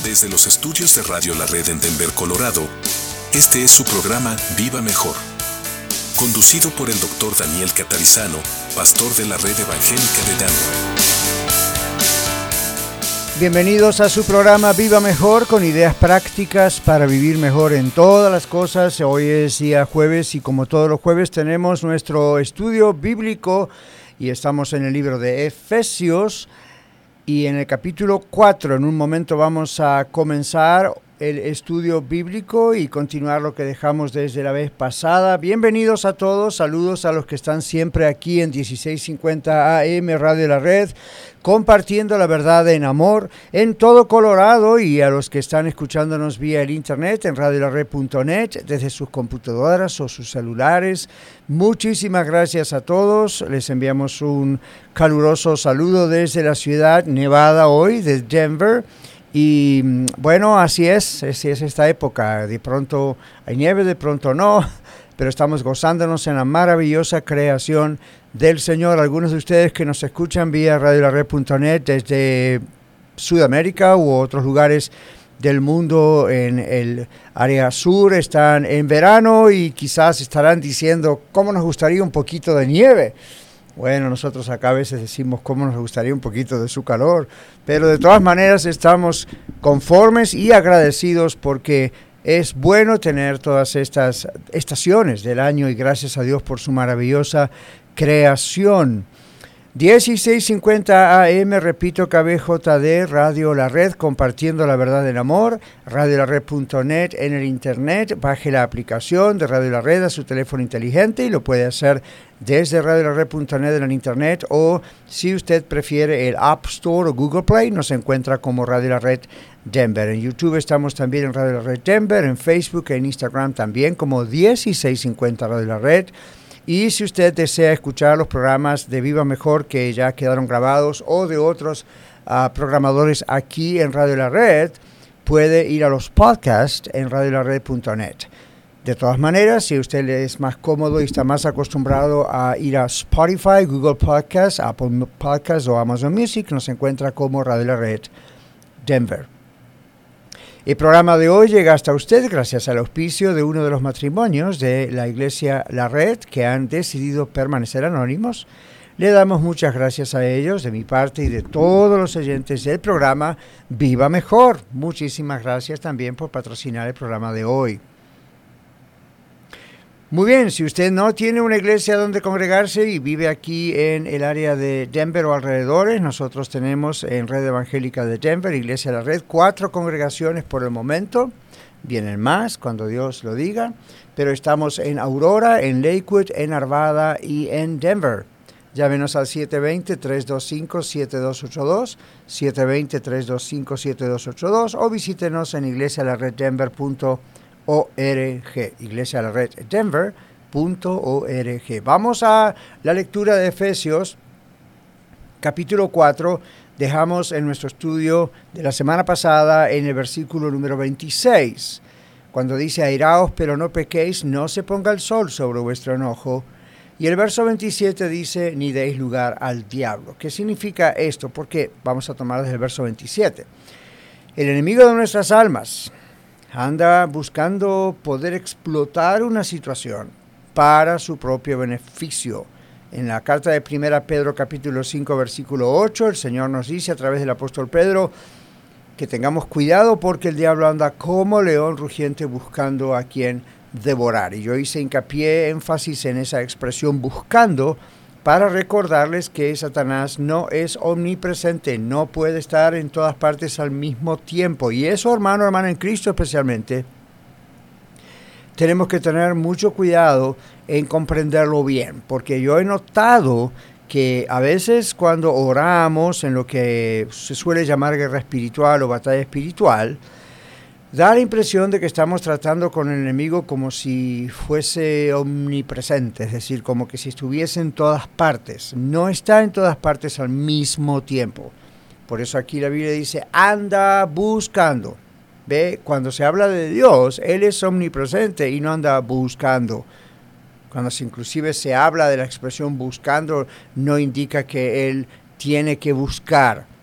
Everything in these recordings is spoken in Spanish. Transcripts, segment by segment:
Desde los estudios de Radio La Red en Denver, Colorado, este es su programa Viva Mejor, conducido por el Dr. Daniel Catarizano, pastor de la Red Evangélica de Denver. Bienvenidos a su programa Viva Mejor, con ideas prácticas para vivir mejor en todas las cosas. Hoy es día jueves y como todos los jueves tenemos nuestro estudio bíblico y estamos en el libro de Efesios y en el capítulo 4. En un momento vamos a comenzar el estudio bíblico y continuar lo que dejamos desde la vez pasada. Bienvenidos a todos, saludos a los que están siempre aquí en 1650 AM Radio La Red, compartiendo la verdad en amor en todo Colorado, y a los que están escuchándonos vía el internet en radiolared.net desde sus computadoras o sus celulares. Muchísimas gracias a todos. Les enviamos un caluroso saludo desde la ciudad nevada hoy de Denver. Y bueno, así es esta época. De pronto hay nieve, de pronto no, pero estamos gozándonos en la maravillosa creación del Señor. Algunos de ustedes que nos escuchan vía radiolared.net desde Sudamérica u otros lugares del mundo en el área sur están en verano y quizás estarán diciendo cómo nos gustaría un poquito de nieve. Bueno, nosotros acá a veces decimos cómo nos gustaría un poquito de su calor, pero de todas maneras estamos conformes y agradecidos porque es bueno tener todas estas estaciones del año y gracias a Dios por su maravillosa creación. 1650 AM, repito, KBJD, Radio La Red, compartiendo la verdad en amor, radiolared.net en el internet. Baje la aplicación de Radio La Red a su teléfono inteligente y lo puede hacer desde radiolared.net en el internet, o si usted prefiere el App Store o Google Play, nos encuentra como Radio La Red Denver. En YouTube estamos también en Radio La Red Denver, en Facebook e en Instagram también como 1650 Radio La Red. Y si usted desea escuchar los programas de Viva Mejor que ya quedaron grabados o de otros programadores aquí en Radio La Red, puede ir a los podcasts en radiolared.net. De todas maneras, si usted le es más cómodo y está más acostumbrado a ir a Spotify, Google Podcasts, Apple Podcasts o Amazon Music, nos encuentra como Radio La Red Denver. El programa de hoy llega hasta usted gracias al auspicio de uno de los matrimonios de la Iglesia La Red que han decidido permanecer anónimos. Le damos muchas gracias a ellos de mi parte y de todos los oyentes del programa Viva Mejor. Muchísimas gracias también por patrocinar el programa de hoy. Muy bien, si usted no tiene una iglesia donde congregarse y vive aquí en el área de Denver o alrededores, nosotros tenemos en Red Evangélica de Denver, Iglesia La Red, 4 congregaciones por el momento. Vienen más cuando Dios lo diga, pero estamos en Aurora, en Lakewood, en Arvada y en Denver. Llámenos al 720-325-7282, 720-325-7282 o visítenos en iglesialareddenver.org, iglesialareddenver.org. Vamos a la lectura de Efesios, capítulo 4. Dejamos en nuestro estudio de la semana pasada en el versículo número 26, cuando dice: airaos, pero no pequéis, no se ponga el sol sobre vuestro enojo. Y el verso 27 dice: ni deis lugar al diablo. ¿Qué significa esto? Porque vamos a tomar desde el verso 27. El enemigo de nuestras almas anda buscando poder explotar una situación para su propio beneficio. En la carta de 1 Pedro capítulo 5 versículo 8, el Señor nos dice a través del apóstol Pedro que tengamos cuidado porque el diablo anda como león rugiente buscando a quien devorar. Y yo hice énfasis en esa expresión buscando para recordarles que Satanás no es omnipresente, no puede estar en todas partes al mismo tiempo. Y eso, hermano, hermana, en Cristo especialmente, tenemos que tener mucho cuidado en comprenderlo bien, porque yo he notado que a veces cuando oramos en lo que se suele llamar guerra espiritual o batalla espiritual, da la impresión de que estamos tratando con el enemigo como si fuese omnipresente, es decir, como que si estuviese en todas partes. No está en todas partes al mismo tiempo. Por eso aquí la Biblia dice, anda buscando. ¿Ve? Cuando se habla de Dios, Él es omnipresente y no anda buscando. Cuando inclusive se habla de la expresión buscando, no indica que Él tiene que buscar.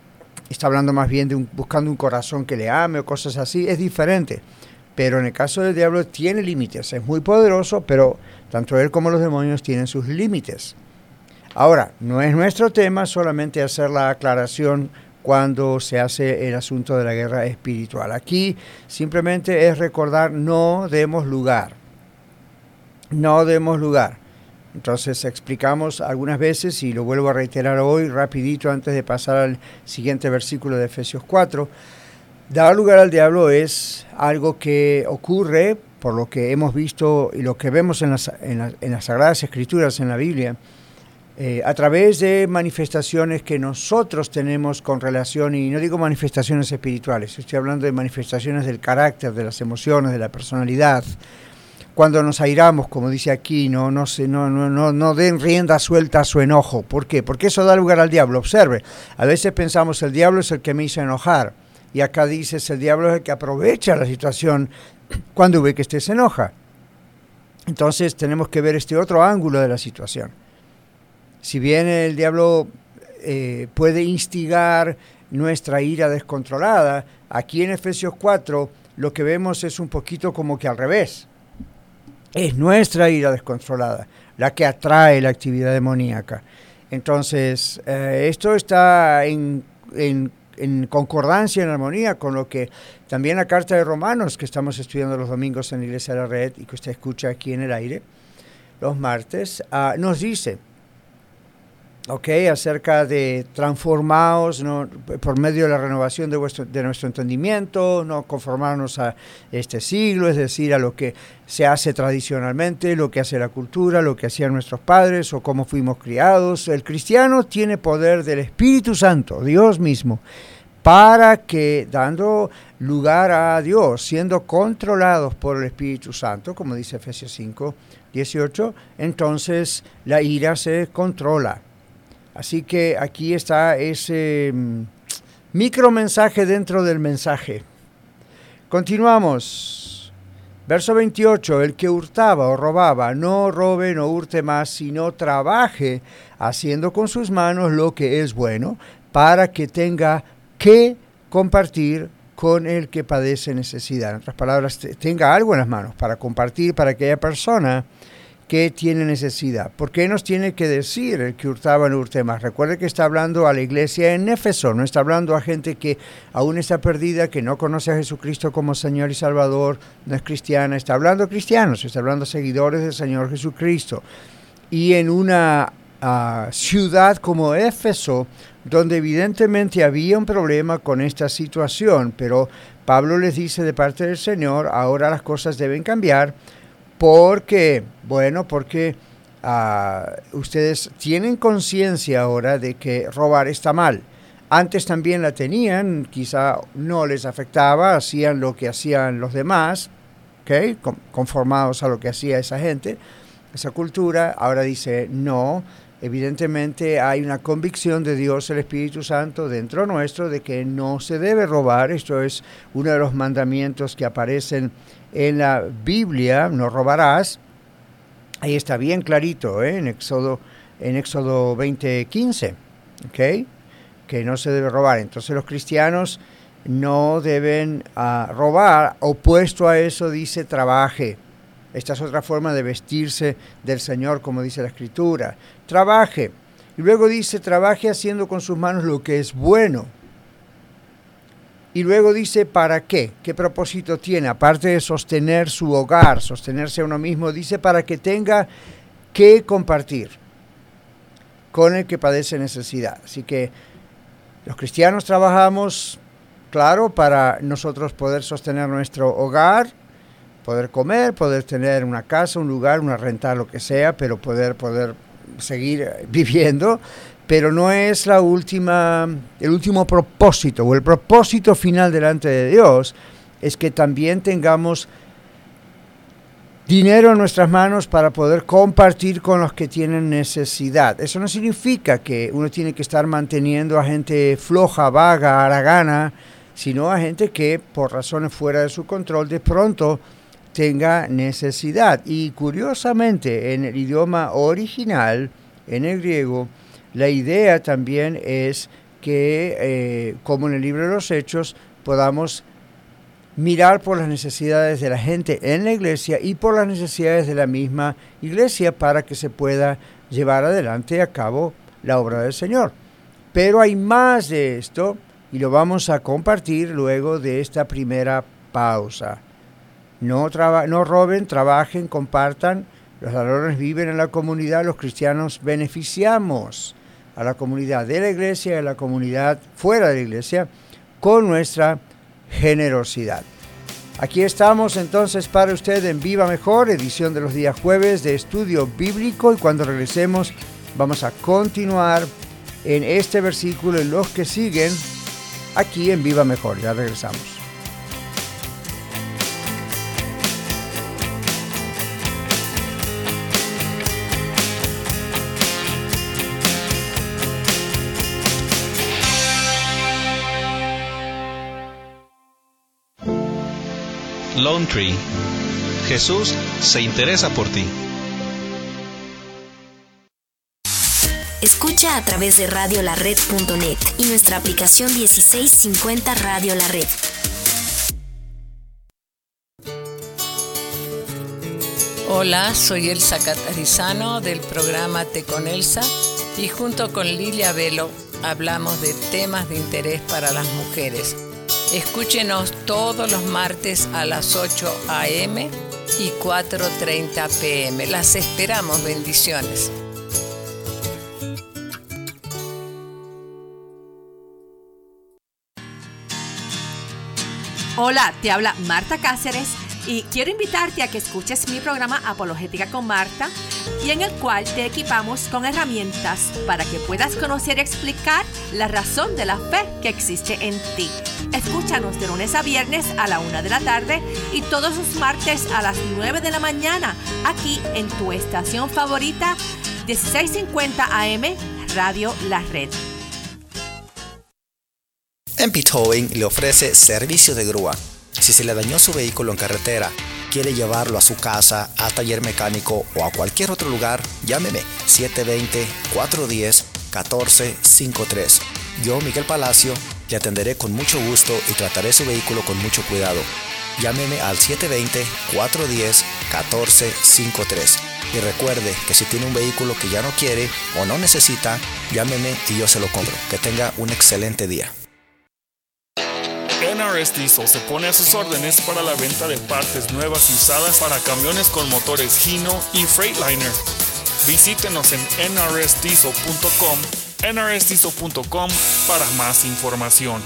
está hablando más bien de buscando un corazón que le ame o cosas así, es diferente. Pero en el caso del diablo tiene límites, es muy poderoso, pero tanto él como los demonios tienen sus límites. Ahora, no es nuestro tema solamente hacer la aclaración cuando se hace el asunto de la guerra espiritual. Aquí simplemente es recordar, no demos lugar. No demos lugar. Entonces explicamos algunas veces, y lo vuelvo a reiterar hoy rapidito antes de pasar al siguiente versículo de Efesios 4, dar lugar al diablo es algo que ocurre, por lo que hemos visto y lo que vemos en las Sagradas Escrituras, en la Biblia, a través de manifestaciones que nosotros tenemos con relación, y no digo manifestaciones espirituales, estoy hablando de manifestaciones del carácter, de las emociones, de la personalidad. Cuando nos airamos, como dice aquí, no den rienda suelta a su enojo. ¿Por qué? Porque eso da lugar al diablo. Observe, a veces pensamos el diablo es el que me hizo enojar, y acá dices el diablo es el que aprovecha la situación cuando ve que usted se enoja. Entonces tenemos que ver este otro ángulo de la situación. Si bien el diablo puede instigar nuestra ira descontrolada, aquí en Efesios 4 lo que vemos es un poquito como que al revés. Es nuestra ira descontrolada la que atrae la actividad demoníaca. Entonces, esto está en concordancia, en armonía con lo que también la carta de Romanos, que estamos estudiando los domingos en la Iglesia de la Red y que usted escucha aquí en el aire los martes, nos dice, acerca de transformaos, ¿no?, por medio de la renovación de nuestro entendimiento, no conformarnos a este siglo, es decir, a lo que se hace tradicionalmente, lo que hace la cultura, lo que hacían nuestros padres o cómo fuimos criados. El cristiano tiene poder del Espíritu Santo, Dios mismo, para que, dando lugar a Dios, siendo controlados por el Espíritu Santo, como dice Efesios 5:18, entonces la ira se controla. Así que aquí está ese micromensaje dentro del mensaje. Continuamos. Verso 28, el que hurtaba o robaba, no robe, no hurte más, sino trabaje haciendo con sus manos lo que es bueno, para que tenga que compartir con el que padece necesidad. En otras palabras, tenga algo en las manos para compartir para aquella persona que tiene necesidad. ¿Por qué nos tiene que decir el que hurtaba no hurte más? Recuerde que está hablando a la iglesia en Éfeso, no está hablando a gente que aún está perdida, que no conoce a Jesucristo como Señor y Salvador, no es cristiana, está hablando a cristianos, está hablando a seguidores del Señor Jesucristo. Y en una ciudad como Éfeso, donde evidentemente había un problema con esta situación, pero Pablo les dice de parte del Señor, ahora las cosas deben cambiar, porque ustedes tienen conciencia ahora de que robar está mal. Antes también la tenían, quizá no les afectaba, hacían lo que hacían los demás, conformados a lo que hacía esa gente, esa cultura. Ahora dice, no, evidentemente hay una convicción de Dios, el Espíritu Santo, dentro nuestro de que no se debe robar. Esto es uno de los mandamientos que aparecen en la Biblia, no robarás. Ahí está bien clarito, en Éxodo 20:15, que no se debe robar. Entonces los cristianos no deben robar. Opuesto a eso dice trabaje. Esta es otra forma de vestirse del Señor, como dice la Escritura. Trabaje. Y luego dice, trabaje haciendo con sus manos lo que es bueno. Y luego dice, ¿para qué? ¿Qué propósito tiene? Aparte de sostener su hogar, sostenerse a uno mismo, dice, para que tenga que compartir con el que padece necesidad. Así que los cristianos trabajamos, claro, para nosotros poder sostener nuestro hogar, poder comer, poder tener una casa, un lugar, una renta, lo que sea, pero poder seguir viviendo. Pero no es el último propósito, o el propósito final delante de Dios, es que también tengamos dinero en nuestras manos para poder compartir con los que tienen necesidad. Eso no significa que uno tiene que estar manteniendo a gente floja, vaga, haragana, sino a gente que por razones fuera de su control de pronto tenga necesidad. Y curiosamente, en el idioma original, en el griego, la idea también es que, como en el libro de los Hechos, podamos mirar por las necesidades de la gente en la iglesia y por las necesidades de la misma iglesia para que se pueda llevar adelante a cabo la obra del Señor. Pero hay más de esto y lo vamos a compartir luego de esta primera pausa. No roben, trabajen, compartan. Los ladrones viven en la comunidad, los cristianos beneficiamos a la comunidad de la iglesia y a la comunidad fuera de la iglesia con nuestra generosidad. Aquí estamos entonces para usted en Viva Mejor, edición de los días jueves de estudio bíblico, y cuando regresemos vamos a continuar en este versículo y los que siguen aquí en Viva Mejor. Ya regresamos. Lone Tree. Jesús se interesa por ti. Escucha a través de radiolared.net y nuestra aplicación 1650 Radio La Red. Hola, soy Elsa Catarizano del programa Te con Elsa y junto con Lilia Velo hablamos de temas de interés para las mujeres. Escúchenos todos los martes a las 8 a.m. y 4:30 p.m. Las esperamos, bendiciones. Hola, te habla Marta Cáceres y quiero invitarte a que escuches mi programa Apologética con Marta, y en el cual te equipamos con herramientas para que puedas conocer y explicar la razón de la fe que existe en ti. Escúchanos de lunes a viernes a la 1 de la tarde y todos los martes a las 9 de la mañana, aquí en tu estación favorita, 1650 AM, Radio La Red. MP Towing le ofrece servicio de grúa. Si se le dañó su vehículo en carretera, quiere llevarlo a su casa, a taller mecánico o a cualquier otro lugar, llámeme 720-410-1453. Yo, Miguel Palacio, le atenderé con mucho gusto y trataré su vehículo con mucho cuidado. Llámeme al 720-410-1453. Y recuerde que si tiene un vehículo que ya no quiere o no necesita, llámeme y yo se lo compro. Que tenga un excelente día. NRS Diesel se pone a sus órdenes para la venta de partes nuevas y usadas para camiones con motores Hino y Freightliner. Visítenos en nrsdiesel.com, nrsdiesel.com para más información.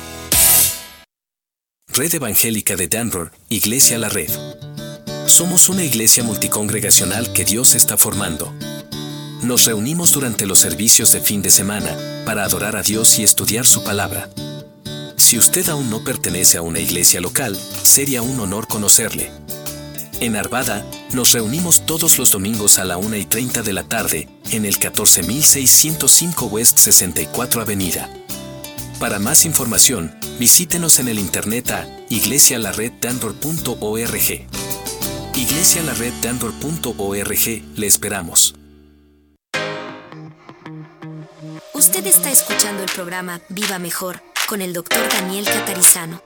Red Evangélica de Denver, Iglesia La Red. Somos una iglesia multicongregacional que Dios está formando. Nos reunimos durante los servicios de fin de semana para adorar a Dios y estudiar su palabra. Si usted aún no pertenece a una iglesia local, sería un honor conocerle. En Arvada, nos reunimos todos los domingos a la 1:30 de la tarde, en el 14605 West 64 Avenida. Para más información, visítenos en el internet a iglesialareddenver.org. iglesialareddenver.org, le esperamos. Usted está escuchando el programa Viva Mejor con el Dr. Daniel Catarizano.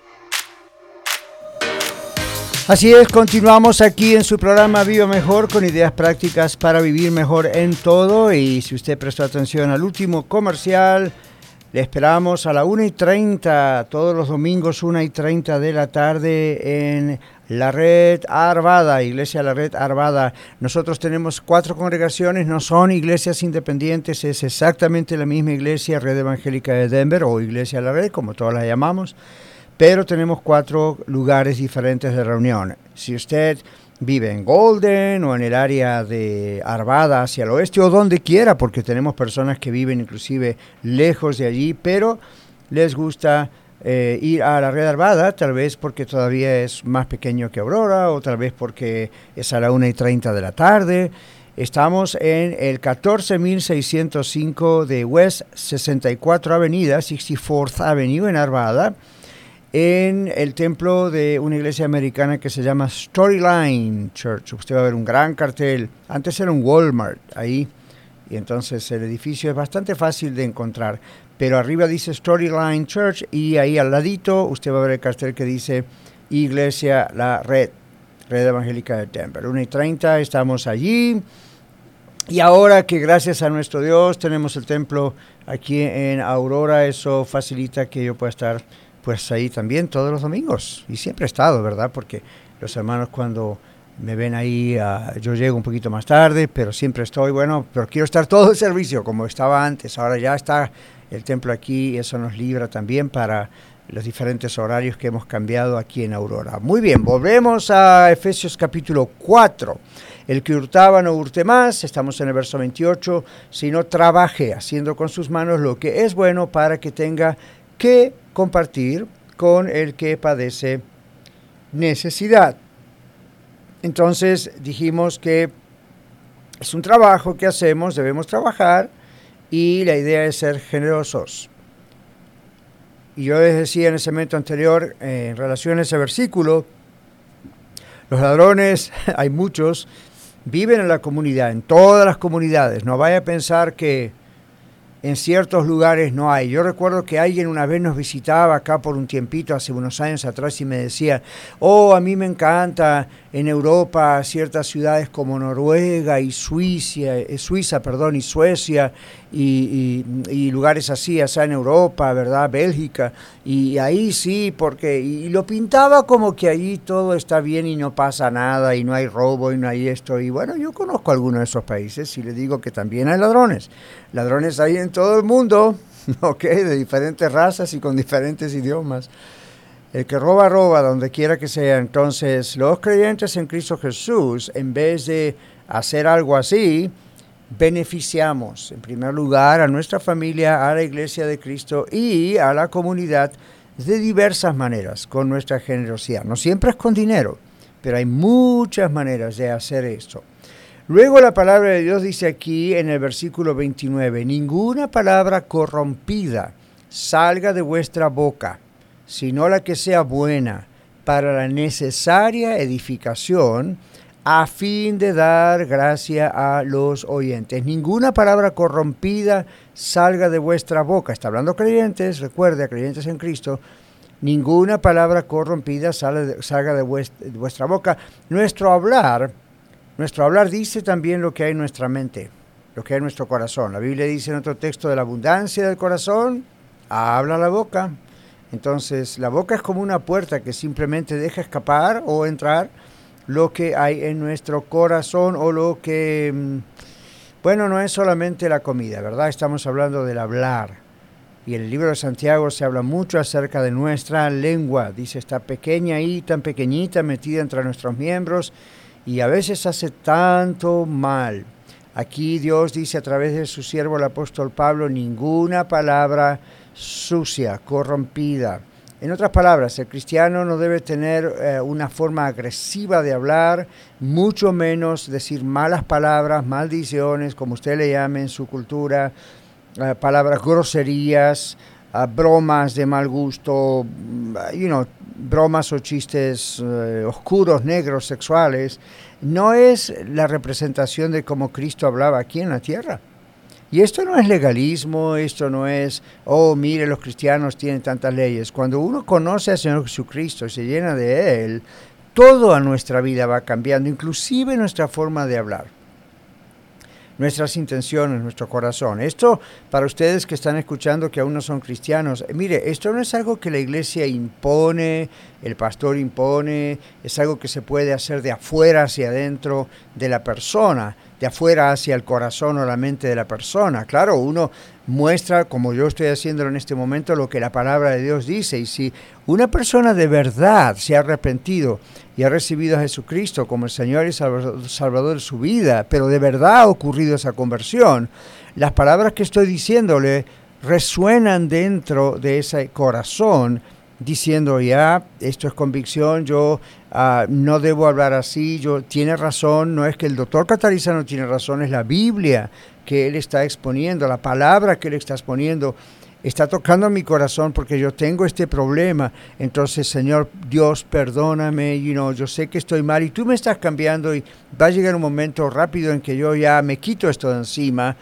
Así es, continuamos aquí en su programa Viva Mejor con ideas prácticas para vivir mejor en todo. Y si usted prestó atención al último comercial, le esperamos a la 1:30, todos los domingos 1:30 de la tarde en La Red Arvada, Iglesia La Red Arvada. Nosotros tenemos 4 congregaciones, no son iglesias independientes, es exactamente la misma iglesia, Red Evangélica de Denver o Iglesia La Red, como todas la llamamos, pero tenemos 4 lugares diferentes de reunión. Si usted vive en Golden o en el área de Arvada hacia el oeste o donde quiera, porque tenemos personas que viven inclusive lejos de allí, pero les gusta ir a la Red Arvada, tal vez porque todavía es más pequeño que Aurora o tal vez porque es a la 1:30 de la tarde. Estamos en el 14605 de West 64 Avenida, 64th Avenue en Arvada, en el templo de una iglesia americana que se llama Storyline Church. Usted va a ver un gran cartel. Antes era un Walmart ahí, y entonces el edificio es bastante fácil de encontrar. pero arriba dice Storyline Church y ahí al ladito usted va a ver el cartel que dice Iglesia La Red Evangélica de Denver. 1:30 estamos allí. Y ahora que gracias a nuestro Dios tenemos el templo aquí en Aurora, eso facilita que yo pueda estar pues ahí también todos los domingos. Y siempre he estado, ¿verdad? Porque los hermanos cuando me ven ahí, yo llego un poquito más tarde, pero siempre estoy, pero quiero estar todo el servicio como estaba antes. Ahora ya está el templo aquí y eso nos libra también para los diferentes horarios que hemos cambiado aquí en Aurora. Muy bien, volvemos a Efesios capítulo 4. El que hurtaba no hurte más, estamos en el verso 28, sino trabaje haciendo con sus manos lo que es bueno para que tenga que compartir con el que padece necesidad. Entonces dijimos que es un trabajo que hacemos, debemos trabajar y la idea es ser generosos. Y yo les decía en el segmento anterior, en relación a ese versículo, los ladrones, hay muchos, viven en la comunidad, en todas las comunidades. No vaya a pensar que en ciertos lugares no hay. Yo recuerdo que alguien una vez nos visitaba acá por un tiempito, hace unos años atrás, y me decía, a mí me encanta en Europa ciertas ciudades como Noruega y Suiza, y Suecia, y lugares así, allá en Europa, ¿verdad? Bélgica, y ahí sí, porque, y lo pintaba como que allí todo está bien y no pasa nada, y no hay robo, y no hay esto, y bueno, yo conozco algunos de esos países, y les digo que también hay ladrones hay en todo el mundo, de diferentes razas y con diferentes idiomas. El que roba, roba, donde quiera que sea. Entonces, los creyentes en Cristo Jesús, en vez de hacer algo así, beneficiamos, en primer lugar, a nuestra familia, a la Iglesia de Cristo y a la comunidad de diversas maneras, con nuestra generosidad. No siempre es con dinero, pero hay muchas maneras de hacer esto. Luego la palabra de Dios dice aquí en el versículo 29, ninguna palabra corrompida salga de vuestra boca, sino la que sea buena para la necesaria edificación, a fin de dar gracia a los oyentes. Ninguna palabra corrompida salga de vuestra boca. Está hablando creyentes, recuerde, a creyentes en Cristo. Ninguna palabra corrompida salga de vuestra boca. Nuestro hablar dice también lo que hay en nuestra mente, lo que hay en nuestro corazón. La Biblia dice en otro texto, de la abundancia del corazón, habla la boca. Entonces, la boca es como una puerta que simplemente deja escapar o entrar lo que hay en nuestro corazón o lo que, no es solamente la comida, ¿verdad? Estamos hablando del hablar. Y en el libro de Santiago se habla mucho acerca de nuestra lengua. Dice, está pequeña ahí, tan pequeñita, metida entre nuestros miembros, y a veces hace tanto mal. Aquí Dios dice a través de su siervo el apóstol Pablo, ninguna palabra sucia, corrompida. En otras palabras, el cristiano no debe tener una forma agresiva de hablar, mucho menos decir malas palabras, maldiciones, como usted le llame en su cultura, palabras groserías, bromas de mal gusto, bromas o chistes oscuros, negros, sexuales. No es la representación de cómo Cristo hablaba aquí en la tierra. Y esto no es legalismo, esto no es, mire, los cristianos tienen tantas leyes. Cuando uno conoce al Señor Jesucristo y se llena de Él, toda nuestra vida va cambiando, inclusive nuestra forma de hablar, nuestras intenciones, nuestro corazón. Esto, para ustedes que están escuchando que aún no son cristianos, mire, esto no es algo que la iglesia impone, el pastor impone, es algo que se puede hacer de afuera hacia adentro de la persona, de afuera hacia el corazón o la mente de la persona. Claro, uno muestra, como yo estoy haciéndolo en este momento, lo que la palabra de Dios dice. Y si una persona de verdad se ha arrepentido y ha recibido a Jesucristo como el Señor y Salvador de su vida, pero de verdad ha ocurrido esa conversión, las palabras que estoy diciéndole resuenan dentro de ese corazón, diciendo, ya, esto es convicción, yo no debo hablar así, tiene razón, no es que el doctor Catarizano tiene razón, es la Biblia que él está exponiendo, la palabra que él está exponiendo, está tocando mi corazón porque yo tengo este problema. Entonces, Señor Dios, perdóname, yo sé que estoy mal y tú me estás cambiando y va a llegar un momento rápido en que yo ya me quito esto de encima,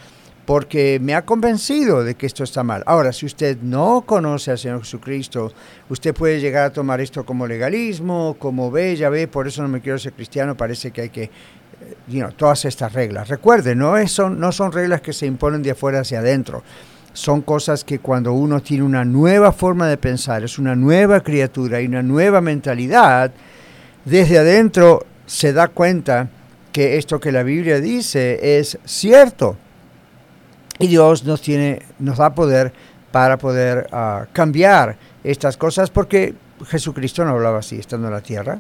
porque me ha convencido de que esto está mal. Ahora, si usted no conoce al Señor Jesucristo, usted puede llegar a tomar esto como legalismo, como ya ve, por eso no me quiero ser cristiano, parece que hay que, todas estas reglas. Recuerden, no son reglas que se imponen de afuera hacia adentro. Son cosas que cuando uno tiene una nueva forma de pensar, es una nueva criatura y una nueva mentalidad, desde adentro se da cuenta que esto que la Biblia dice es cierto. Y Dios nos da poder para poder cambiar estas cosas, porque Jesucristo no hablaba así estando en la tierra,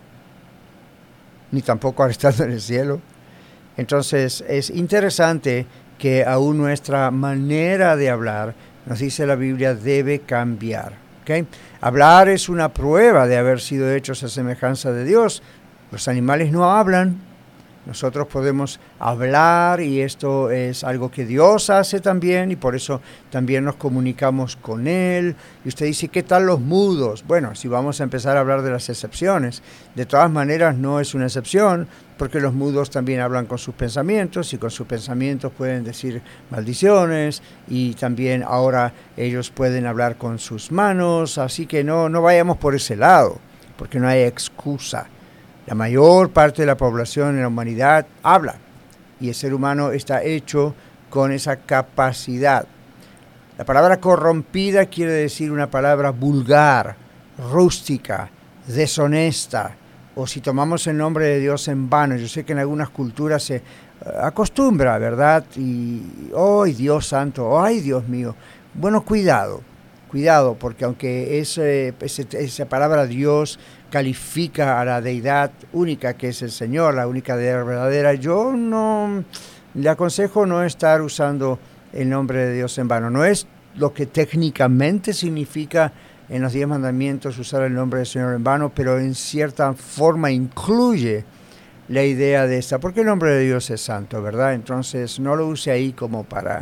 ni tampoco estando en el cielo. Entonces es interesante que aún nuestra manera de hablar, nos dice la Biblia, debe cambiar. ¿Okay? Hablar es una prueba de haber sido hechos a semejanza de Dios. Los animales no hablan. Nosotros podemos hablar y esto es algo que Dios hace también y por eso también nos comunicamos con Él. Y usted dice, ¿qué tal los mudos? Bueno, si vamos a empezar a hablar de las excepciones, de todas maneras no es una excepción porque los mudos también hablan con sus pensamientos y con sus pensamientos pueden decir maldiciones y también ahora ellos pueden hablar con sus manos, así que no vayamos por ese lado porque no hay excusa. La mayor parte de la población en la humanidad habla y el ser humano está hecho con esa capacidad. La palabra corrompida quiere decir una palabra vulgar, rústica, deshonesta, o si tomamos el nombre de Dios en vano. Yo sé que en algunas culturas se acostumbra, ¿verdad? Y, ¡ay, Dios santo! ¡Ay, Dios mío! Bueno, cuidado, porque aunque esa palabra Dios califica a la deidad única que es el Señor, la única deidad verdadera, yo no le aconsejo no estar usando el nombre de Dios en vano. No es lo que técnicamente significa en los 10 mandamientos usar el nombre del Señor en vano, pero en cierta forma incluye la idea de esta, porque el nombre de Dios es santo, ¿verdad? Entonces no lo use ahí como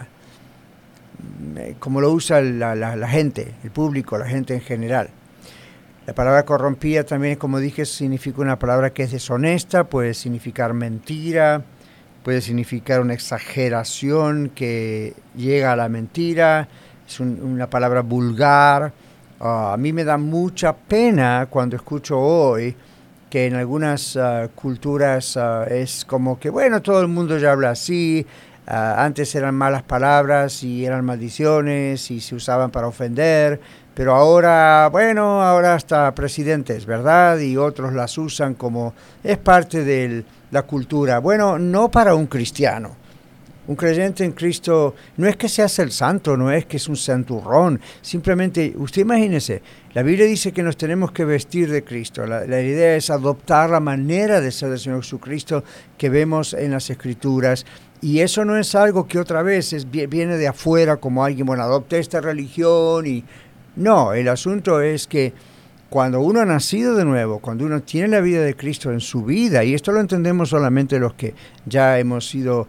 lo usa la gente, el público, la gente en general. La palabra corrompida también, como dije, significa una palabra que es deshonesta, puede significar mentira, puede significar una exageración que llega a la mentira, es una palabra vulgar. A mí me da mucha pena cuando escucho hoy que en algunas culturas es como que, bueno, todo el mundo ya habla así. Antes eran malas palabras y eran maldiciones y se usaban para ofender, pero ahora hasta presidentes, ¿verdad? Y otros las usan como es parte de la cultura. Bueno, no para un cristiano. Un creyente en Cristo no es que se hace el santo, no es que es un santurrón. Simplemente, usted imagínese, la Biblia dice que nos tenemos que vestir de Cristo. La idea es adoptar la manera de ser del Señor Jesucristo que vemos en las Escrituras. Y eso no es algo que otra vez viene de afuera como alguien, adopte esta religión y... No, el asunto es que cuando uno ha nacido de nuevo, cuando uno tiene la vida de Cristo en su vida, y esto lo entendemos solamente los que ya hemos sido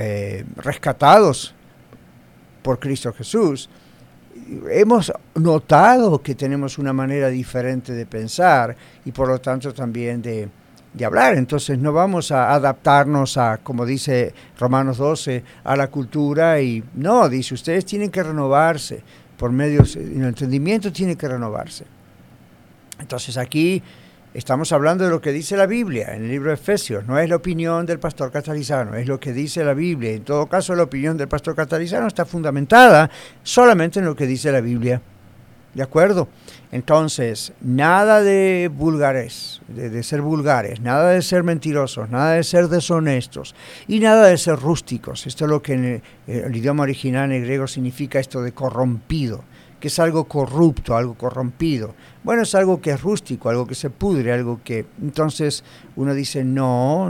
rescatados por Cristo Jesús, hemos notado que tenemos una manera diferente de pensar y por lo tanto también de hablar. Entonces no vamos a adaptarnos a, como dice Romanos 12, a la cultura y no, dice, ustedes tienen que renovarse por medio, el entendimiento tiene que renovarse. Entonces aquí estamos hablando de lo que dice la Biblia en el libro de Efesios, no es la opinión del pastor Catarizano, es lo que dice la Biblia. En todo caso, la opinión del pastor Catarizano está fundamentada solamente en lo que dice la Biblia. ¿De acuerdo? Entonces, nada de vulgares, de ser vulgares, nada de ser mentirosos, nada de ser deshonestos y nada de ser rústicos. Esto es lo que en el idioma original en griego significa esto de corrompido, que es algo corrupto, algo corrompido. Bueno, es algo que es rústico, algo que se pudre, algo que... Entonces uno dice, no.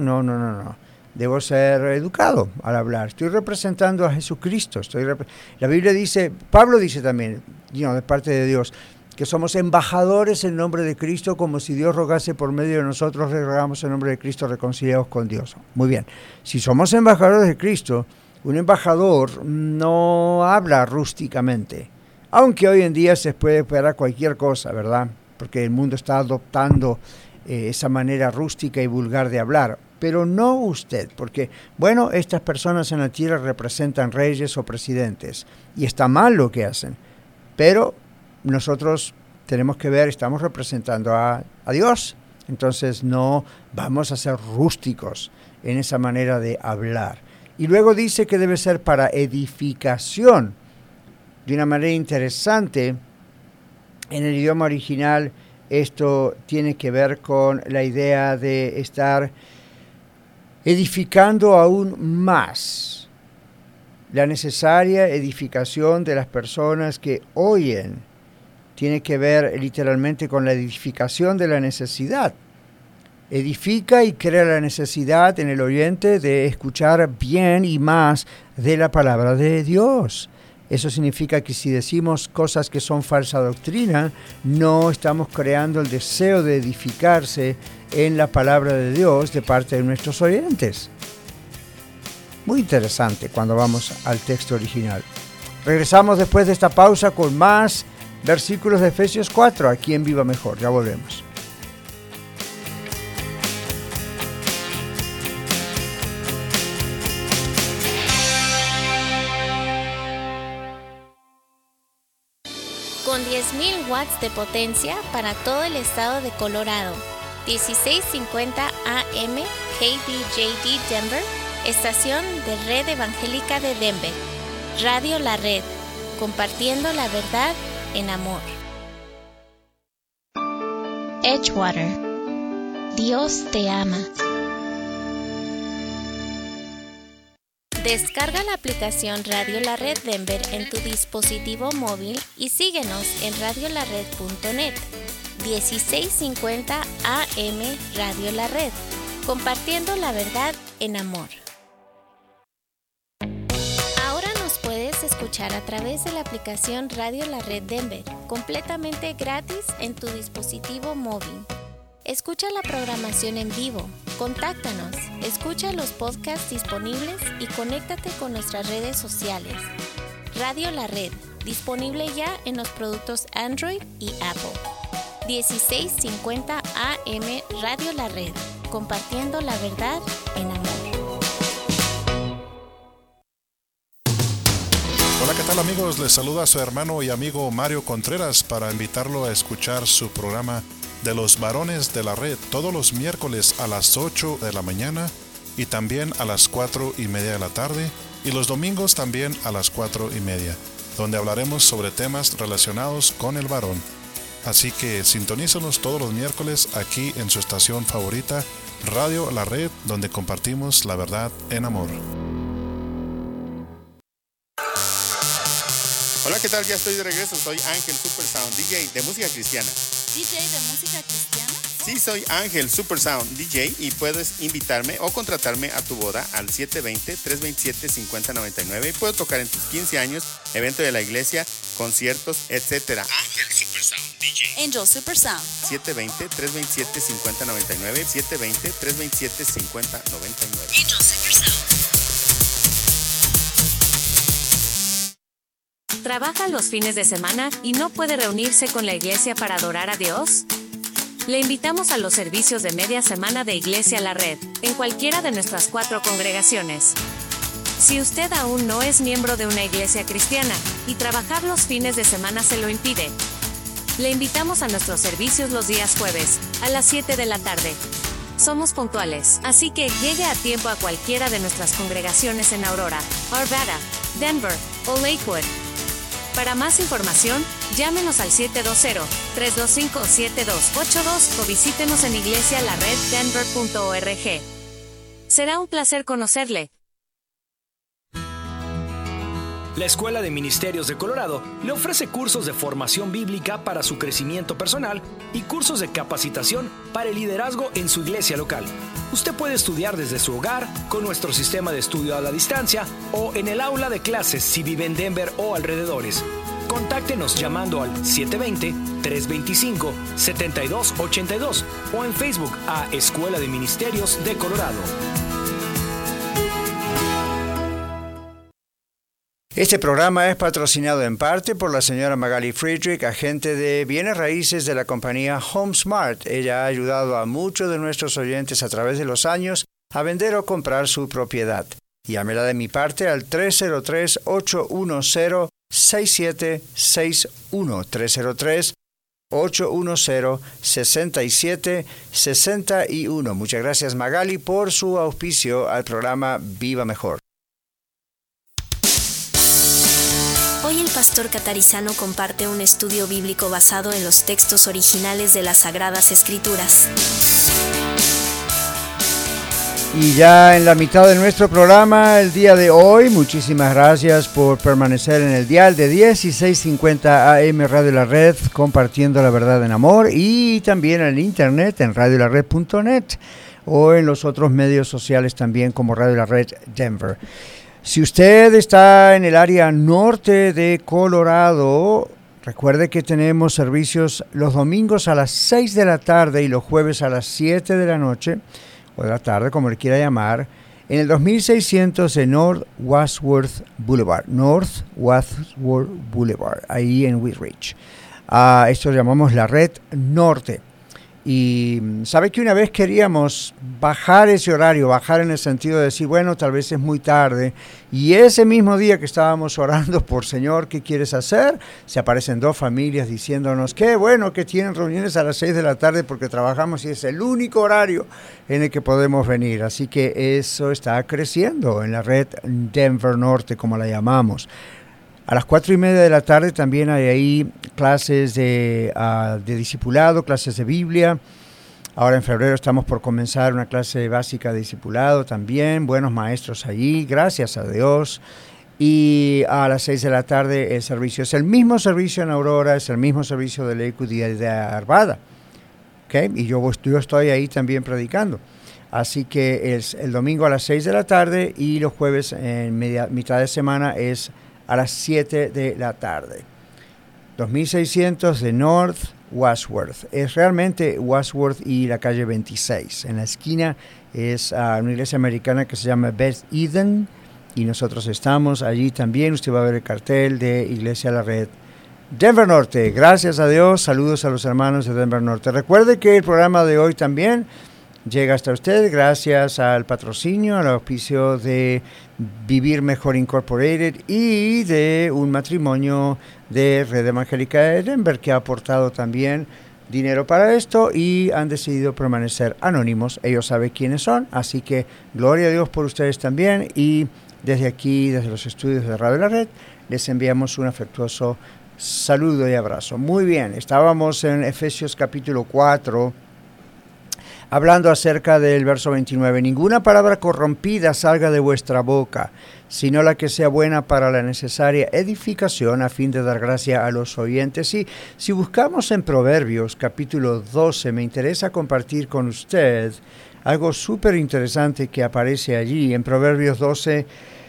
Debo ser educado al hablar. Estoy representando a Jesucristo. La Biblia dice, Pablo dice también, de parte de Dios, que somos embajadores en nombre de Cristo, como si Dios rogase por medio de nosotros, le rogamos en nombre de Cristo, reconciliados con Dios. Muy bien. Si somos embajadores de Cristo, un embajador no habla rústicamente, aunque hoy en día se puede esperar cualquier cosa, ¿verdad? Porque el mundo está adoptando esa manera rústica y vulgar de hablar. pero no usted, porque, bueno, estas personas en la tierra representan reyes o presidentes, y está mal lo que hacen, pero nosotros tenemos que ver, estamos representando a Dios, entonces no vamos a ser rústicos en esa manera de hablar. Y luego dice que debe ser para edificación. De una manera interesante, en el idioma original, esto tiene que ver con la idea de estar edificando aún más la necesaria edificación de las personas que oyen. Tiene que ver literalmente con la edificación de la necesidad. Edifica y crea la necesidad en el oyente de escuchar bien y más de la palabra de Dios. Eso significa que si decimos cosas que son falsa doctrina, no estamos creando el deseo de edificarse en la palabra de Dios de parte de nuestros oyentes. Muy interesante cuando vamos al texto original. Regresamos después de esta pausa con más versículos de Efesios 4, aquí en Viva Mejor. Ya volvemos. Con 10.000 watts de potencia para todo el estado de Colorado. 1650 AM KBJD Denver, estación de Red Evangélica de Denver. Radio La Red, compartiendo la verdad en amor. Edgewater, Dios te ama. Descarga la aplicación Radio La Red Denver en tu dispositivo móvil y síguenos en radiolared.net. 1650 AM Radio La Red, compartiendo la verdad en amor. Ahora nos puedes escuchar a través de la aplicación Radio La Red Denver, completamente gratis en tu dispositivo móvil. Escucha la programación en vivo, contáctanos, escucha los podcasts disponibles y conéctate con nuestras redes sociales. Radio La Red, disponible ya en los productos Android y Apple. 1650 AM Radio La Red, compartiendo la verdad en amor. Hola, ¿qué tal amigos? Les saluda su hermano y amigo Mario Contreras para invitarlo a escuchar su programa de los varones de la red todos los miércoles a las 8 de la mañana y también a las 4:30 de la tarde y los domingos también a las 4:30, donde hablaremos sobre temas relacionados con el varón. Así que sintonízanos todos los miércoles aquí en su estación favorita, Radio La Red, donde compartimos la verdad en amor. Hola, ¿qué tal? Ya estoy de regreso. Soy Ángel Supersound, DJ de música cristiana. ¿DJ de música cristiana? Sí, soy Ángel Supersound, DJ, y puedes invitarme o contratarme a tu boda al 720-327-5099. Y puedo tocar en tus 15 años, evento de la iglesia, conciertos, etc. Ángel Supersound, DJ. Angel Supersound. 720-327-5099. 720-327-5099. Angel Supersound. ¿Trabaja los fines de semana y no puede reunirse con la iglesia para adorar a Dios? Le invitamos a los servicios de media semana de Iglesia La Red, en cualquiera de nuestras 4 congregaciones. Si usted aún no es miembro de una iglesia cristiana, y trabajar los fines de semana se lo impide, le invitamos a nuestros servicios los días jueves, a las 7 de la tarde. Somos puntuales, así que llegue a tiempo a cualquiera de nuestras congregaciones en Aurora, Arvada, Denver o Lakewood. Para más información, llámenos al 720-325-7282 o visítenos en iglesialareddenver.org. Será un placer conocerle. La Escuela de Ministerios de Colorado le ofrece cursos de formación bíblica para su crecimiento personal y cursos de capacitación para el liderazgo en su iglesia local. Usted puede estudiar desde su hogar, con nuestro sistema de estudio a la distancia o en el aula de clases si vive en Denver o alrededores. Contáctenos llamando al 720-325-7282 o en Facebook a Escuela de Ministerios de Colorado. Este programa es patrocinado en parte por la señora Magali Friedrich, agente de bienes raíces de la compañía HomeSmart. Ella ha ayudado a muchos de nuestros oyentes a través de los años a vender o comprar su propiedad. Llámela de mi parte al 303-810-6761. 810-6761. Muchas gracias, Magali, por su auspicio al programa Viva Mejor. Hoy el pastor Catarizano comparte un estudio bíblico basado en los textos originales de las Sagradas Escrituras. Y ya en la mitad de nuestro programa el día de hoy, muchísimas gracias por permanecer en el dial de 1650 AM Radio La Red, compartiendo la verdad en amor, y también en internet en radiolared.net o en los otros medios sociales también como Radio La Red Denver. Si usted está en el área norte de Colorado, recuerde que tenemos servicios los domingos a las 6 de la tarde y los jueves a las 7 de la noche, o de la tarde, como le quiera llamar, en el 2600 de North Wadsworth Boulevard, ahí en Wheat Ridge. Esto lo llamamos la Red Norte. Y sabe que una vez queríamos bajar ese horario, bajar en el sentido de decir, bueno, tal vez es muy tarde, y ese mismo día que estábamos orando por Señor, ¿qué quieres hacer? Se aparecen dos familias diciéndonos, qué bueno que tienen reuniones a las 6 de la tarde porque trabajamos y es el único horario en el que podemos venir. Así que eso está creciendo en la Red Denver Norte, como la llamamos. A las 4:30 de la tarde también hay ahí clases de discipulado, clases de Biblia. Ahora en febrero estamos por comenzar una clase básica de discipulado también. Buenos maestros allí, gracias a Dios. Y a las 6 de la tarde el servicio es el mismo servicio en Aurora, es el mismo servicio de Lakewood y de Arvada. ¿Okay? Y yo estoy ahí también predicando. Así que es el domingo a las 6 de la tarde y los jueves en mitad de semana es a las 7 de la tarde. 2600 de North Wadsworth. Es realmente Wadsworth y la calle 26. En la esquina es una iglesia americana que se llama Beth Eden y nosotros estamos allí también. Usted va a ver el cartel de Iglesia La Red Denver Norte. Gracias a Dios. Saludos a los hermanos de Denver Norte. Recuerde que el programa de hoy también llega hasta usted gracias al patrocinio, al auspicio de Vivir Mejor Incorporated y de un matrimonio de Red Evangélica de Denver que ha aportado también dinero para esto y han decidido permanecer anónimos. Ellos saben quiénes son, así que gloria a Dios por ustedes también. Y desde aquí, desde los estudios de Radio La Red, les enviamos un afectuoso saludo y abrazo. Muy bien, estábamos en Efesios capítulo 4, hablando acerca del verso 29. Ninguna palabra corrompida salga de vuestra boca, sino la que sea buena para la necesaria edificación a fin de dar gracia a los oyentes. Y si buscamos en Proverbios capítulo 12, me interesa compartir con usted algo súper interesante que aparece allí en Proverbios 12.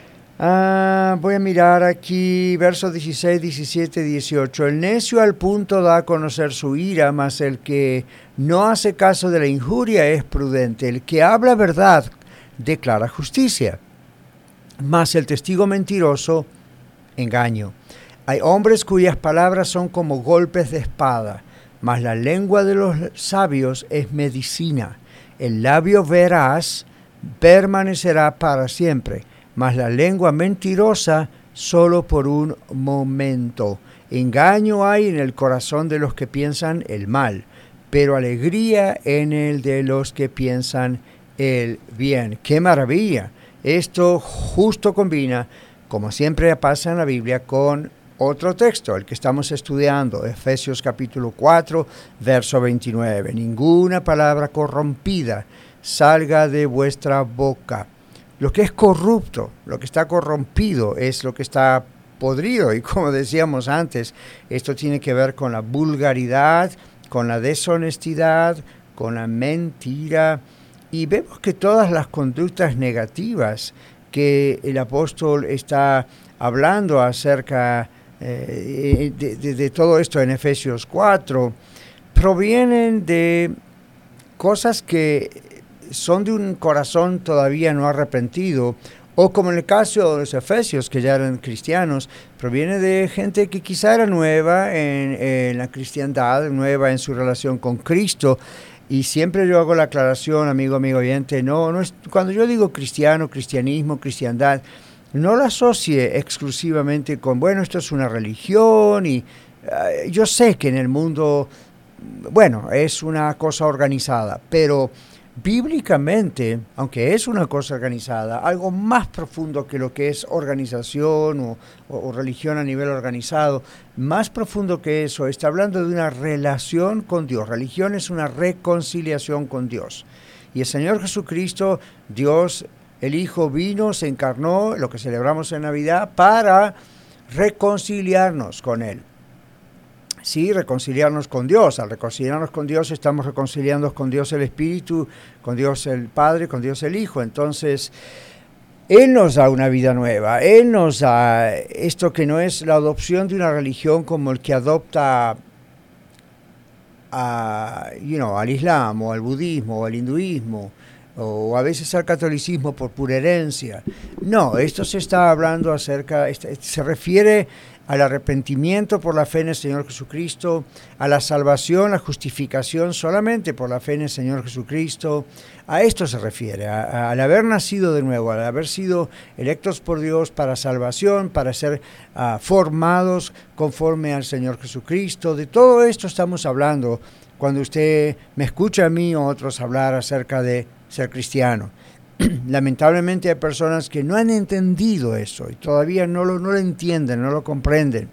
Voy a mirar aquí, versos 16, 17, 18. El necio al punto da a conocer su ira, mas el que no hace caso de la injuria es prudente. El que habla verdad declara justicia, mas el testigo mentiroso, engaño. Hay hombres cuyas palabras son como golpes de espada, mas la lengua de los sabios es medicina. El labio veraz permanecerá para siempre, mas la lengua mentirosa solo por un momento. Engaño hay en el corazón de los que piensan el mal, pero alegría en el de los que piensan el bien. ¡Qué maravilla! Esto justo combina, como siempre pasa en la Biblia, con otro texto, el que estamos estudiando, Efesios capítulo 4, verso 29. Ninguna palabra corrompida salga de vuestra boca. Lo que es corrupto, lo que está corrompido es lo que está podrido. Y como decíamos antes, esto tiene que ver con la vulgaridad, con la deshonestidad, con la mentira. Y vemos que todas las conductas negativas que el apóstol está hablando acerca de todo esto en Efesios 4 provienen de cosas que son de un corazón todavía no arrepentido, o como en el caso de los efesios, que ya eran cristianos, proviene de gente que quizá era nueva en la cristiandad, nueva en su relación con Cristo, Y siempre yo hago la aclaración, amigo oyente, no es, cuando yo digo cristiano, cristianismo, cristiandad, no lo asocie exclusivamente con, bueno, esto es una religión y yo sé que en el mundo, bueno, es una cosa organizada, pero bíblicamente, aunque es una cosa organizada, algo más profundo que lo que es organización o religión a nivel organizado, más profundo que eso, está hablando de una relación con Dios. Religión es una reconciliación con Dios. Y el Señor Jesucristo, Dios, el Hijo, vino, se encarnó, lo que celebramos en Navidad, para reconciliarnos con Él. Sí, reconciliarnos con Dios. Al reconciliarnos con Dios estamos reconciliándonos con Dios el Espíritu, con Dios el Padre, con Dios el Hijo. Entonces, Él nos da una vida nueva. Él nos da esto que no es la adopción de una religión como el que adopta al Islam o al budismo o al hinduismo o a veces al catolicismo por pura herencia. No, esto se está hablando acerca, se refiere al arrepentimiento por la fe en el Señor Jesucristo, a la salvación, la justificación solamente por la fe en el Señor Jesucristo. A esto se refiere, al haber nacido de nuevo, al haber sido electos por Dios para salvación, para ser formados conforme al Señor Jesucristo. De todo esto estamos hablando cuando usted me escucha a mí o otros hablar acerca de ser cristiano. Lamentablemente hay personas que no han entendido eso y todavía no lo entienden, no lo comprenden.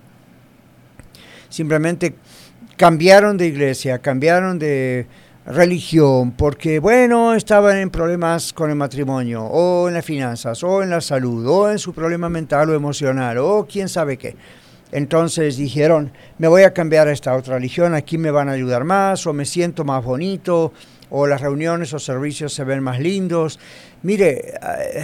Simplemente cambiaron de iglesia, cambiaron de religión porque, bueno, estaban en problemas con el matrimonio o en las finanzas o en la salud o en su problema mental o emocional o quién sabe qué. Entonces dijeron, me voy a cambiar a esta otra religión, aquí me van a ayudar más o me siento más bonito o las reuniones o servicios se ven más lindos. Mire,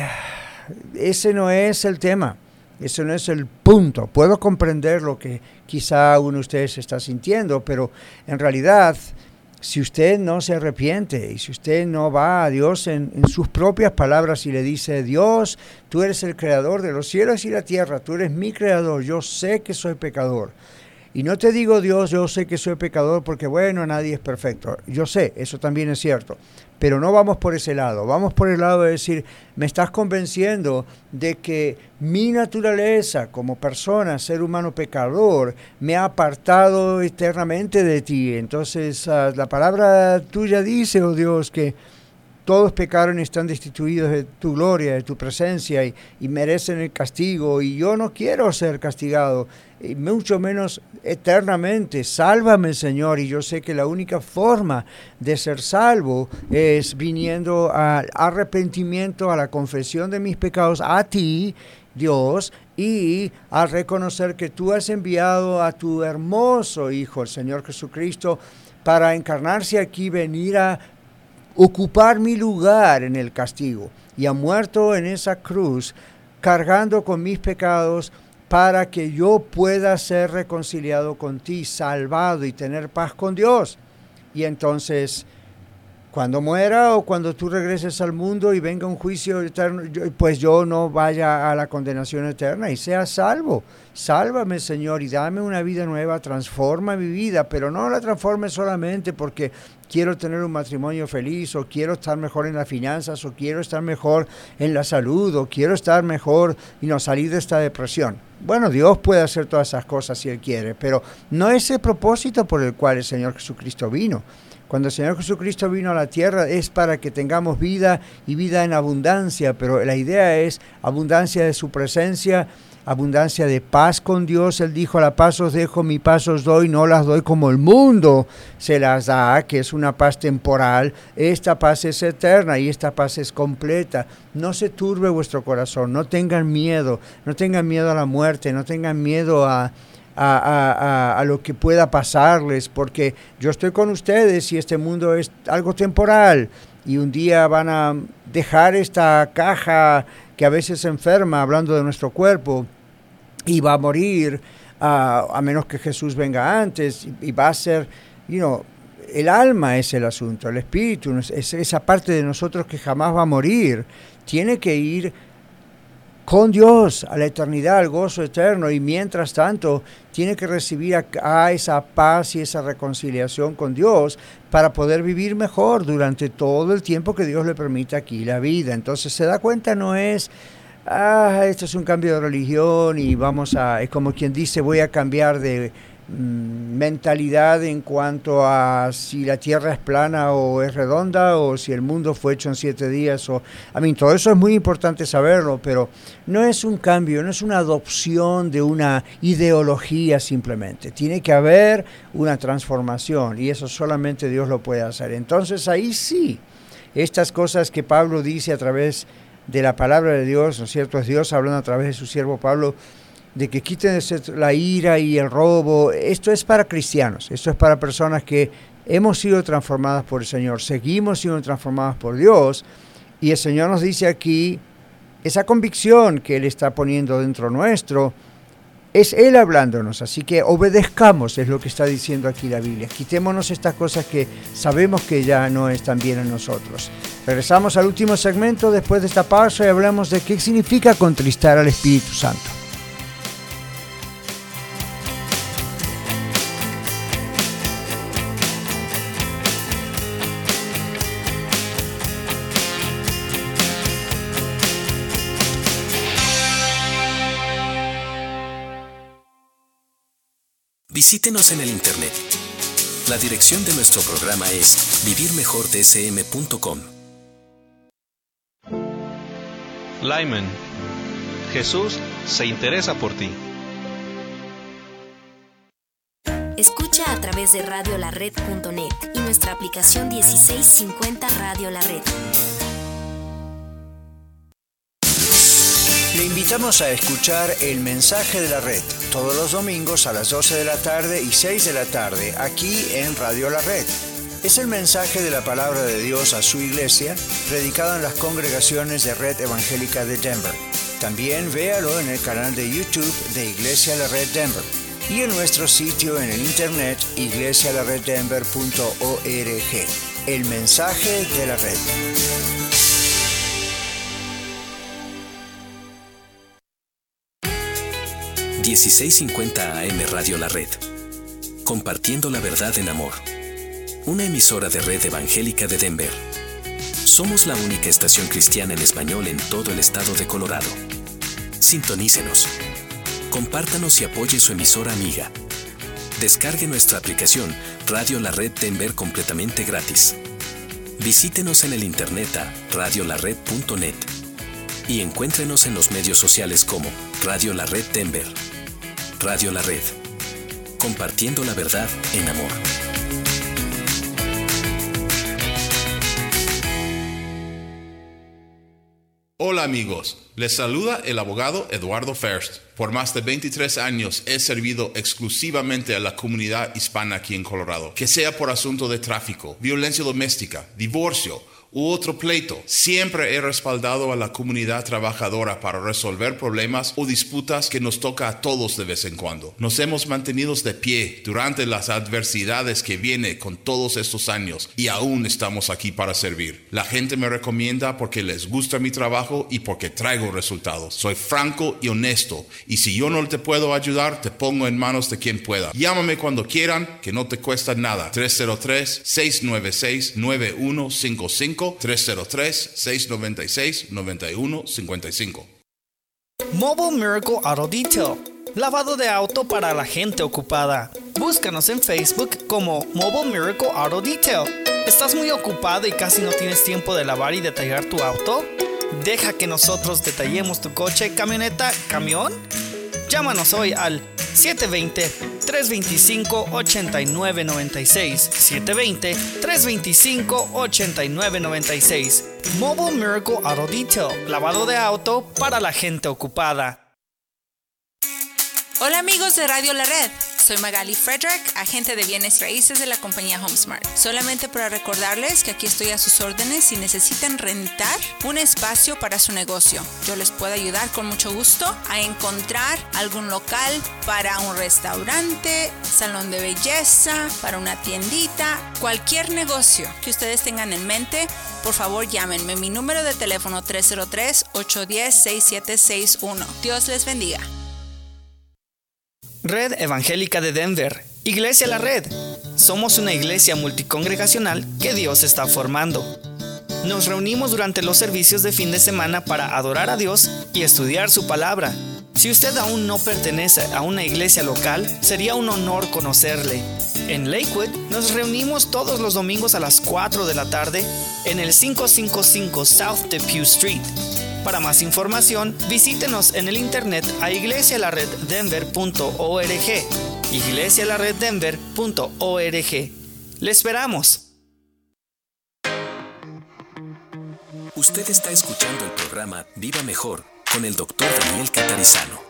ese no es el tema, ese no es el punto. Puedo comprender lo que quizá uno de ustedes está sintiendo, pero en realidad, si usted no se arrepiente y si usted no va a Dios en sus propias palabras y le dice, Dios, tú eres el creador de los cielos y la tierra, tú eres mi creador, yo sé que soy pecador. Y no te digo, Dios, yo sé que soy pecador porque, bueno, nadie es perfecto. Yo sé, eso también es cierto. Pero no vamos por ese lado. Vamos por el lado de decir, me estás convenciendo de que mi naturaleza como persona, ser humano pecador, me ha apartado eternamente de ti. Entonces, la palabra tuya dice, oh Dios, que todos pecaron y están destituidos de tu gloria, de tu presencia y merecen el castigo. Y yo no quiero ser castigado, y mucho menos eternamente. Sálvame, Señor. Y yo sé que la única forma de ser salvo es viniendo al arrepentimiento, a la confesión de mis pecados a ti, Dios, y a reconocer que tú has enviado a tu hermoso Hijo, el Señor Jesucristo, para encarnarse aquí, venir a ocupar mi lugar en el castigo, y ha muerto en esa cruz cargando con mis pecados para que yo pueda ser reconciliado con ti, salvado y tener paz con Dios. Y entonces, cuando muera o cuando tú regreses al mundo y venga un juicio eterno, pues yo no vaya a la condenación eterna y sea salvo. Sálvame, Señor, y dame una vida nueva, transforma mi vida, pero no la transforme solamente porque quiero tener un matrimonio feliz, o quiero estar mejor en las finanzas, o quiero estar mejor en la salud, o quiero estar mejor y no salir de esta depresión. Bueno, Dios puede hacer todas esas cosas si Él quiere, pero no es el propósito por el cual el Señor Jesucristo vino. Cuando el Señor Jesucristo vino a la tierra es para que tengamos vida y vida en abundancia, pero la idea es abundancia de su presencia, abundancia de paz con Dios. Él dijo, la paz os dejo, mi paz os doy, no las doy como el mundo se las da, que es una paz temporal. Esta paz es eterna y esta paz es completa. No se turbe vuestro corazón, no tengan miedo a la muerte, no tengan miedo a lo que pueda pasarles, porque yo estoy con ustedes y este mundo es algo temporal y un día van a dejar esta caja que a veces se enferma, hablando de nuestro cuerpo, y va a morir a menos que Jesús venga antes, y va a ser, el alma es el asunto, el espíritu es esa parte de nosotros que jamás va a morir, tiene que ir con Dios, a la eternidad, al gozo eterno, y mientras tanto tiene que recibir a esa paz y esa reconciliación con Dios para poder vivir mejor durante todo el tiempo que Dios le permite aquí la vida. Entonces se da cuenta, no es, esto es un cambio de religión y es como quien dice, voy a cambiar de mentalidad en cuanto a si la tierra es plana o es redonda, o si el mundo fue hecho en 7 días, todo eso es muy importante saberlo, pero no es un cambio, no es una adopción de una ideología simplemente. Tiene que haber una transformación, y eso solamente Dios lo puede hacer. Entonces ahí sí, estas cosas que Pablo dice a través de la palabra de Dios, ¿no es cierto? Es Dios hablando a través de su siervo Pablo, de que quiten la ira y el robo. Esto es para cristianos, esto es para personas que hemos sido transformadas por el Señor, seguimos siendo transformadas por Dios, y el Señor nos dice aquí, esa convicción que Él está poniendo dentro nuestro, es Él hablándonos, así que obedezcamos, es lo que está diciendo aquí la Biblia. Quitémonos estas cosas que sabemos que ya no están bien en nosotros. Regresamos al último segmento después de esta pausa y hablamos de qué significa contristar al Espíritu Santo. Visítenos en el internet. La dirección de nuestro programa es vivirmejordsm.com. Lyman. Jesús se interesa por ti. Escucha a través de radiolared.net y nuestra aplicación 1650 Radio La Red. Le invitamos a escuchar El Mensaje de la Red todos los domingos a las 12 de la tarde y 6 de la tarde aquí en Radio La Red. Es el mensaje de la palabra de Dios a su iglesia, predicado en las congregaciones de Red Evangélica de Denver. También véalo en el canal de YouTube de Iglesia La Red Denver y en nuestro sitio en el internet iglesialareddenver.org. El Mensaje de la Red. ...1650 AM Radio La Red. Compartiendo la verdad en amor. Una emisora de Red Evangélica de Denver. Somos la única estación cristiana en español en todo el estado de Colorado. Sintonícenos. Compártanos y apoye su emisora amiga. Descargue nuestra aplicación Radio La Red Denver completamente gratis. Visítenos en el internet a radiolared.net y encuéntrenos en los medios sociales como Radio La Red Denver. Radio La Red. Compartiendo la verdad en amor. Hola amigos, les saluda el abogado Eduardo First. Por más de 23 años he servido exclusivamente a la comunidad hispana aquí en Colorado. Que sea por asunto de tráfico, violencia doméstica, divorcio u otro pleito, siempre he respaldado a la comunidad trabajadora para resolver problemas o disputas que nos toca a todos de vez en cuando. Nos hemos mantenido de pie durante las adversidades que vienen con todos estos años y aún estamos aquí para servir. La gente me recomienda porque les gusta mi trabajo y porque traigo resultados. Soy franco y honesto, y si yo no te puedo ayudar, te pongo en manos de quien pueda. Llámame cuando quieran, que no te cuesta nada. 303-696-9155. 303-696-9155. Mobile Miracle Auto Detail. Lavado de auto para la gente ocupada. Búscanos en Facebook como Mobile Miracle Auto Detail. ¿Estás muy ocupado y casi no tienes tiempo de lavar y detallar tu auto? Deja que nosotros detallemos tu coche, camioneta, camión. Llámanos hoy al 720-325-8996. 720-325-8996. Mobile Miracle Auto Detail. Lavado de auto para la gente ocupada. Hola amigos de Radio La Red. Soy Magali Frederick, agente de bienes raíces de la compañía HomeSmart. Solamente para recordarles que aquí estoy a sus órdenes si necesitan rentar un espacio para su negocio. Yo les puedo ayudar con mucho gusto a encontrar algún local para un restaurante, salón de belleza, para una tiendita, cualquier negocio que ustedes tengan en mente. Por favor, llámenme. Mi número de teléfono 303-810-6761. Dios les bendiga. Red Evangélica de Denver, Iglesia La Red. Somos una iglesia multicongregacional que Dios está formando. Nos reunimos durante los servicios de fin de semana para adorar a Dios y estudiar su palabra. Si usted aún no pertenece a una iglesia local, sería un honor conocerle. En Lakewood nos reunimos todos los domingos a las 4 de la tarde en el 555 South Depew Street. Para más información, visítenos en el internet a iglesialareddenver.org, iglesialareddenver.org. ¡Le esperamos! Usted está escuchando el programa Viva Mejor con el Dr. Daniel Catarizano.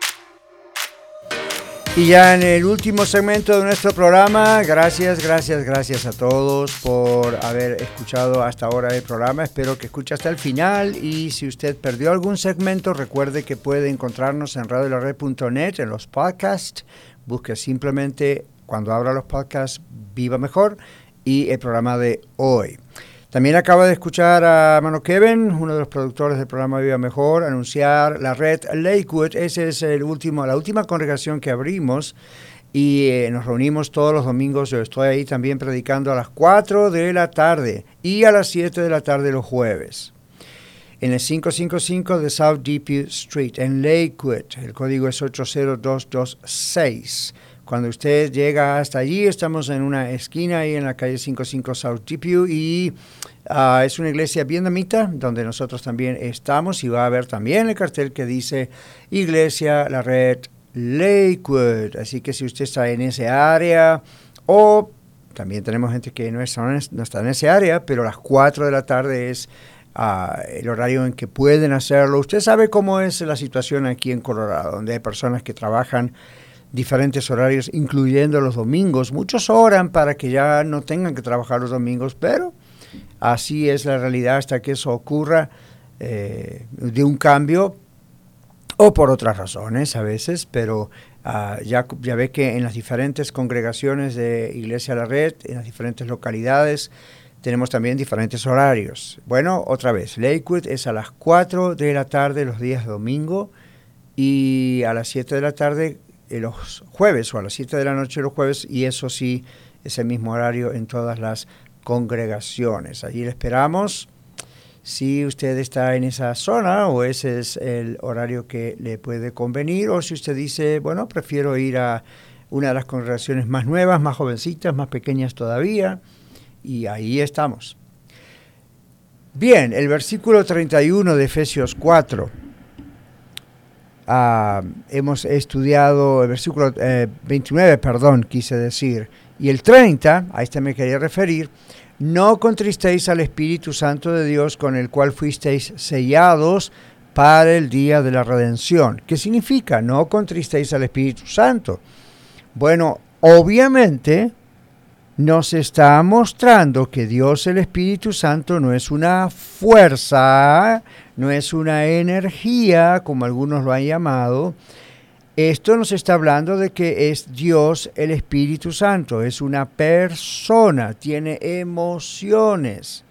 Y ya en el último segmento de nuestro programa, gracias a todos por haber escuchado hasta ahora el programa. Espero que escuche hasta el final, y si usted perdió algún segmento, recuerde que puede encontrarnos en radiolared.net en los podcasts. Busque simplemente, cuando abra los podcasts, Viva Mejor y el programa de hoy. También acaba de escuchar a hermano Kevin, uno de los productores del programa Viva Mejor, anunciar la red Lakewood. Esa es la última congregación que abrimos, y nos reunimos todos los domingos. Yo estoy ahí también predicando a las 4 de la tarde y a las 7 de la tarde los jueves. En el 555 de South Depew Street, en Lakewood. El código es 80226. Cuando usted llega hasta allí, estamos en una esquina ahí en la calle 55 South Depew, y es una iglesia vietnamita donde nosotros también estamos, y va a haber también el cartel que dice Iglesia La Red Lakewood. Así que si usted está en ese área, o también tenemos gente que no está en ese área, pero a las 4 de la tarde es el horario en que pueden hacerlo. Usted sabe cómo es la situación aquí en Colorado, donde hay personas que trabajan diferentes horarios, incluyendo los domingos. Muchos oran para que ya no tengan que trabajar los domingos, pero así es la realidad hasta que eso ocurra, de un cambio, o por otras razones a veces, pero ya ve que en las diferentes congregaciones de Iglesia La Red, en las diferentes localidades, tenemos también diferentes horarios. Bueno, otra vez, Lakewood es a las 4 de la tarde los días de domingo, y a las 7 de la tarde los jueves, o a las 7 de la noche los jueves, y eso sí, es el mismo horario en todas las congregaciones. Allí le esperamos. Si usted está en esa zona, o ese es el horario que le puede convenir, o si usted dice, bueno, prefiero ir a una de las congregaciones más nuevas, más jovencitas, más pequeñas todavía, y ahí estamos. Bien, el versículo 31 de Efesios 4. Hemos estudiado el versículo 29, quise decir, y el 30, a este me quería referir. No contristéis al Espíritu Santo de Dios, con el cual fuisteis sellados para el día de la redención. ¿Qué significa? No contristéis al Espíritu Santo. Bueno, obviamente nos está mostrando que Dios, el Espíritu Santo, no es una fuerza, no es una energía, como algunos lo han llamado. Esto nos está hablando de que es Dios, el Espíritu Santo, es una persona, tiene emociones.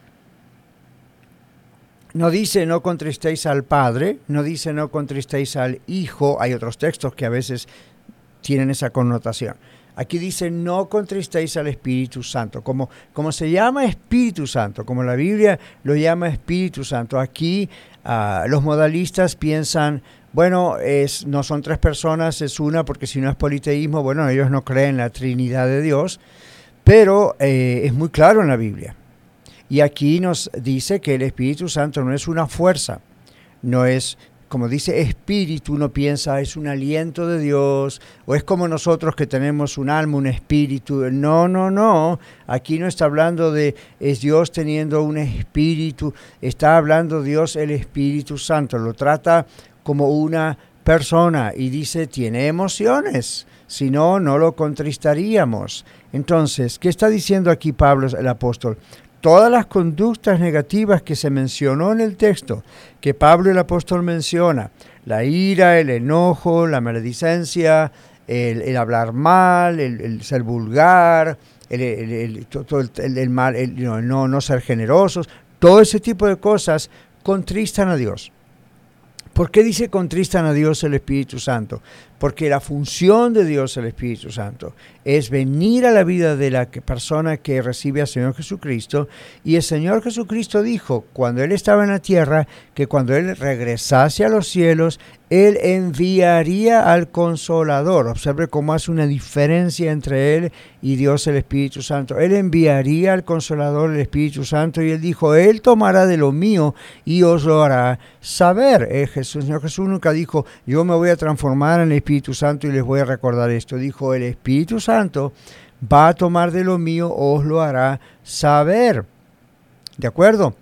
No dice no contristéis al Padre, no dice no contristéis al Hijo. Hay otros textos que a veces tienen esa connotación. Aquí dice no contristéis al Espíritu Santo, como se llama Espíritu Santo, como la Biblia lo llama Espíritu Santo. Aquí los modalistas piensan, bueno, no son tres personas, es una, porque si no es politeísmo, bueno, ellos no creen en la Trinidad de Dios, pero es muy claro en la Biblia. Y aquí nos dice que el Espíritu Santo no es una fuerza, no es, como dice espíritu, uno piensa es un aliento de Dios, o es como nosotros que tenemos un alma, un espíritu. No. Aquí no está hablando de es Dios teniendo un espíritu, está hablando Dios el Espíritu Santo. Lo trata como una persona y dice tiene emociones. si no, no lo contristaríamos. Entonces, ¿qué está diciendo aquí Pablo, el apóstol? Todas las conductas negativas que se mencionó en el texto, que Pablo el apóstol menciona, la ira, el enojo, la maledicencia, el hablar mal, el ser vulgar, el mal, no ser generosos, todo ese tipo de cosas contristan a Dios. ¿Por qué dice contristan a Dios el Espíritu Santo? Porque la función de Dios el Espíritu Santo es venir a la vida de la persona que recibe al Señor Jesucristo, y el Señor Jesucristo dijo cuando Él estaba en la tierra que cuando Él regresase a los cielos, Él enviaría al Consolador. Observe cómo hace una diferencia entre Él y Dios el Espíritu Santo. Él enviaría al Consolador, el Espíritu Santo, y Él dijo, Él tomará de lo mío y os lo hará saber. El Señor Jesús nunca dijo, yo me voy a transformar en el Espíritu Santo y les voy a recordar esto. Dijo, el Espíritu Santo va a tomar de lo mío, os lo hará saber. ¿De acuerdo?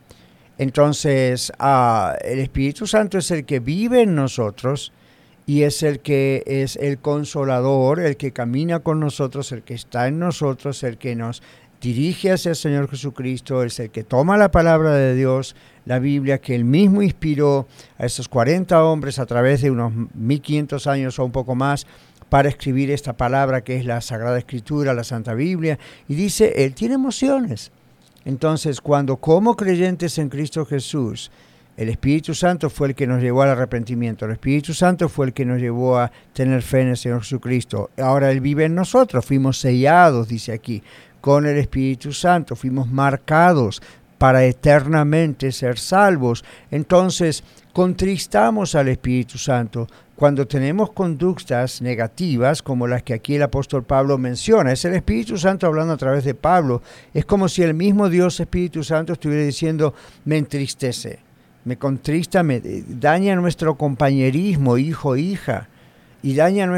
Entonces, el Espíritu Santo es el que vive en nosotros y es el que es el consolador, el que camina con nosotros, el que está en nosotros, el que nos dirige hacia el Señor Jesucristo, es el que toma la palabra de Dios, la Biblia, que Él mismo inspiró a esos 40 hombres a través de unos 1500 años o un poco más para escribir esta palabra que es la Sagrada Escritura, la Santa Biblia, y dice, Él tiene emociones. Entonces, cuando como creyentes en Cristo Jesús, el Espíritu Santo fue el que nos llevó al arrepentimiento, el Espíritu Santo fue el que nos llevó a tener fe en el Señor Jesucristo. Ahora Él vive en nosotros, fuimos sellados, dice aquí, con el Espíritu Santo, fuimos marcados para eternamente ser salvos. Entonces, contristamos al Espíritu Santo cuando tenemos conductas negativas como las que aquí el apóstol Pablo menciona. Es el Espíritu Santo hablando a través de Pablo. Es como si el mismo Dios Espíritu Santo estuviera diciendo, me entristece, me contrista, me daña nuestro compañerismo, hijo, hija, y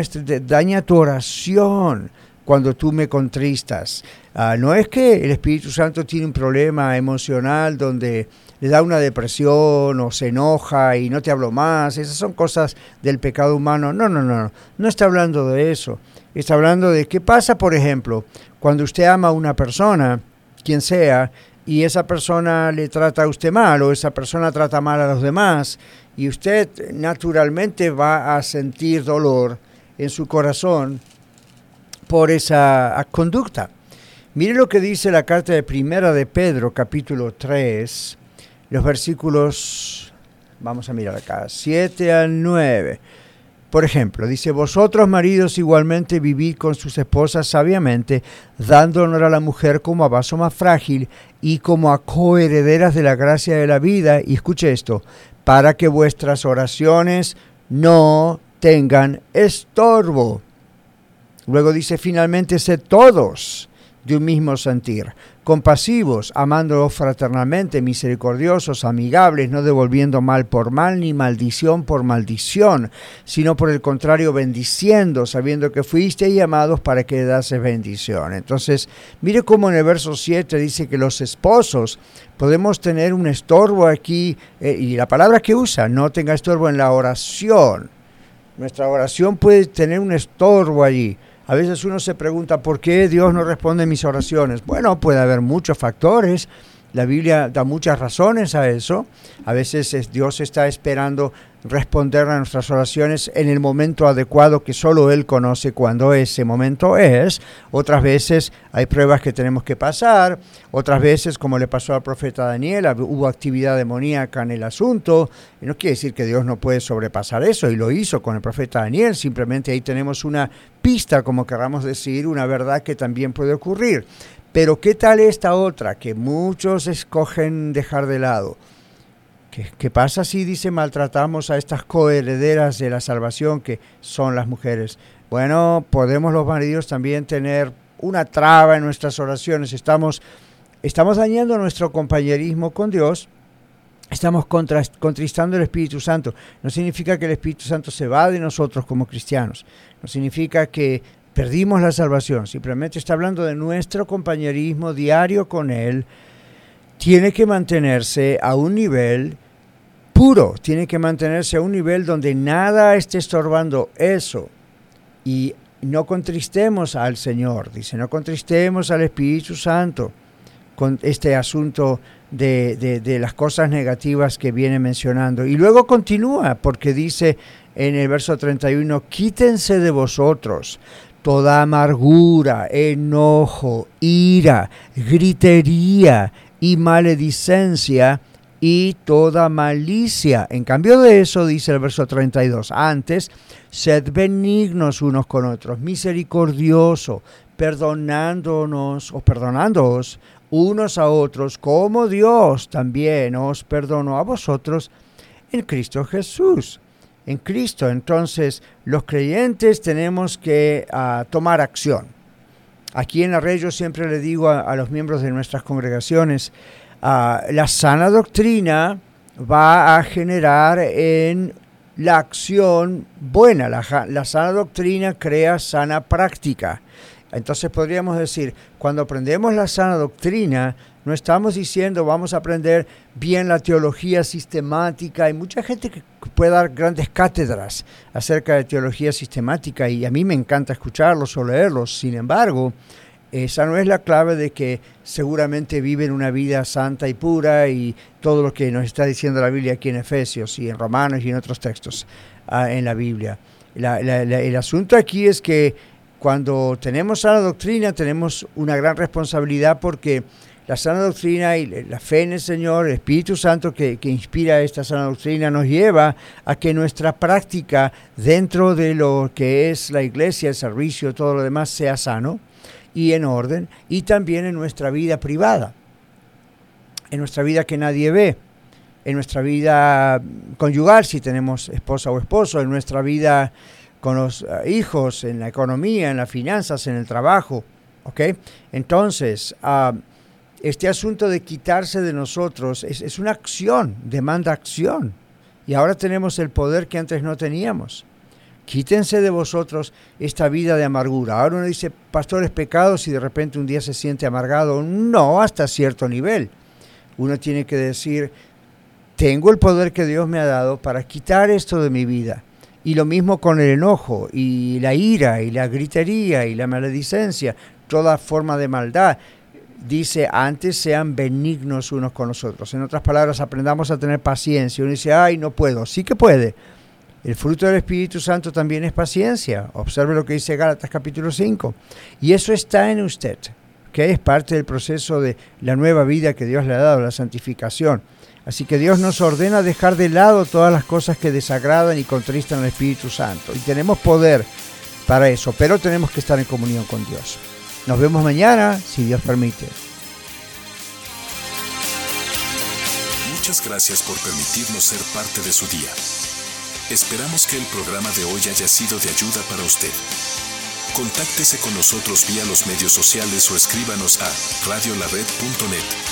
daña tu oración cuando tú me contristas. No es que el Espíritu Santo tiene un problema emocional donde le da una depresión o se enoja y no te hablo más. Esas son cosas del pecado humano. No está hablando de eso. Está hablando de qué pasa, por ejemplo, cuando usted ama a una persona, quien sea, y esa persona le trata a usted mal o esa persona trata mal a los demás, y usted naturalmente va a sentir dolor en su corazón por esa conducta. Mire lo que dice la carta de Primera de Pedro, capítulo 3, los versículos, vamos a mirar acá, 7 al 9. Por ejemplo, dice, vosotros maridos igualmente vivid con sus esposas sabiamente, dando honor a la mujer como a vaso más frágil y como a coherederas de la gracia de la vida, y escuche esto, para que vuestras oraciones no tengan estorbo. Luego dice, finalmente, sed todos de un mismo sentir, compasivos, amándoos fraternalmente, misericordiosos, amigables, no devolviendo mal por mal, ni maldición por maldición, sino por el contrario, bendiciendo, sabiendo que fuisteis llamados para que dases bendición. Entonces, mire cómo en el verso 7 dice que los esposos podemos tener un estorbo aquí, y la palabra que usa, no tenga estorbo en la oración. Nuestra oración puede tener un estorbo allí. A veces uno se pregunta, ¿por qué Dios no responde mis oraciones? Bueno, puede haber muchos factores. La Biblia da muchas razones a eso. A veces Dios está esperando responder a nuestras oraciones en el momento adecuado que solo Él conoce cuándo ese momento es. Otras veces hay pruebas que tenemos que pasar. Otras veces, como le pasó al profeta Daniel, hubo actividad demoníaca en el asunto. Y no quiere decir que Dios no puede sobrepasar eso, y lo hizo con el profeta Daniel. Simplemente ahí tenemos una pista, como queramos decir, una verdad que también puede ocurrir. Pero ¿qué tal esta otra que muchos escogen dejar de lado? ¿Qué pasa si, dice, maltratamos a estas coherederas de la salvación que son las mujeres? Bueno, podemos los maridos también tener una traba en nuestras oraciones. Estamos dañando nuestro compañerismo con Dios. Estamos contristando el Espíritu Santo. No significa que el Espíritu Santo se va de nosotros como cristianos. No significa que perdimos la salvación. Simplemente está hablando de nuestro compañerismo diario con Él. Tiene que mantenerse a un nivel puro. Tiene que mantenerse a un nivel donde nada esté estorbando eso. Y no contristemos al Señor, dice, no contristemos al Espíritu Santo con este asunto de las cosas negativas que viene mencionando. Y luego continúa, porque dice en el verso 31, quítense de vosotros toda amargura, enojo, ira, gritería y maledicencia y toda malicia. En cambio de eso, dice el verso 32, antes, sed benignos unos con otros, misericordioso, perdonándoos unos a otros, como Dios también os perdonó a vosotros en Cristo Jesús. En Cristo, entonces, los creyentes tenemos que tomar acción. Aquí en la red yo siempre le digo a los miembros de nuestras congregaciones, la sana doctrina va a generar en la acción buena. La sana doctrina crea sana práctica. Entonces podríamos decir, cuando aprendemos la sana doctrina, no estamos diciendo vamos a aprender bien la teología sistemática. Hay mucha gente que puede dar grandes cátedras acerca de teología sistemática y a mí me encanta escucharlos o leerlos. Sin embargo, esa no es la clave de que seguramente viven una vida santa y pura y todo lo que nos está diciendo la Biblia aquí en Efesios y en Romanos y en otros textos en la Biblia. El asunto aquí es que cuando tenemos sana doctrina tenemos una gran responsabilidad, porque la sana doctrina y la fe en el Señor, el Espíritu Santo que inspira esta sana doctrina nos lleva a que nuestra práctica dentro de lo que es la iglesia, el servicio, todo lo demás sea sano y en orden, y también en nuestra vida privada, en nuestra vida que nadie ve, en nuestra vida conyugal si tenemos esposa o esposo, en nuestra vida con los hijos, en la economía, en las finanzas, en el trabajo, ¿ok? Entonces, este asunto de quitarse de nosotros es una acción, demanda acción, y ahora tenemos el poder que antes no teníamos. Quítense de vosotros esta vida de amargura. Ahora uno dice, pastor, ¿es pecado si de repente un día se siente amargado? No, hasta cierto nivel. Uno tiene que decir, tengo el poder que Dios me ha dado para quitar esto de mi vida. Y lo mismo con el enojo y la ira y la gritería y la maledicencia, toda forma de maldad. Dice, antes sean benignos unos con los otros. En otras palabras, aprendamos a tener paciencia. Uno dice, ay, no puedo. Sí que puede. El fruto del Espíritu Santo también es paciencia. Observe lo que dice Gálatas capítulo 5. Y eso está en usted, que es parte del proceso de la nueva vida que Dios le ha dado, la santificación. Así que Dios nos ordena dejar de lado todas las cosas que desagradan y contristan al Espíritu Santo. Y tenemos poder para eso, pero tenemos que estar en comunión con Dios. Nos vemos mañana, si Dios permite. Muchas gracias por permitirnos ser parte de su día. Esperamos que el programa de hoy haya sido de ayuda para usted. Contáctese con nosotros vía los medios sociales o escríbanos a radiolared.net.